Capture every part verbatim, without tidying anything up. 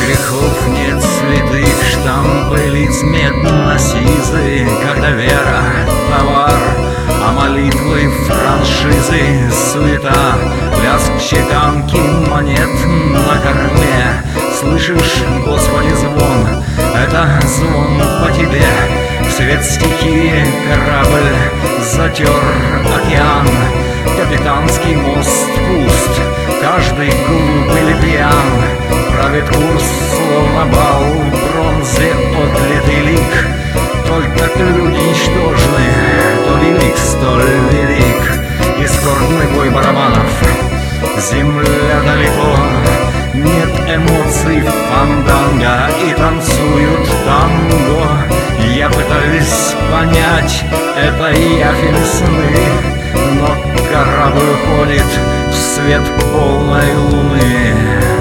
грехов нет святых, штампы лиц медно-сизы. Когда вера — товар, а молитвы — франшизы. Суета, лязг чеканки монет на корме. Слышишь, Господи, звон, это звон по тебе. В свет стихии корабль затер океан. Капитанский мост пуст, каждый глуп или пьян. Правит курс, словно бал, в бронзе отлитый лик. Только люди ничтожны, то велик, столь велик. И скорбный бой барабанов, земля далеко. Нет эмоций фанданго, и танцуют танго. Я пытаюсь понять, это явь или сны, но корабль уходит в свет полной луны.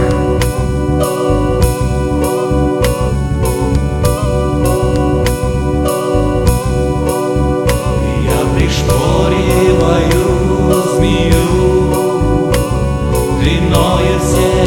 Я пришпориваю змею длиною все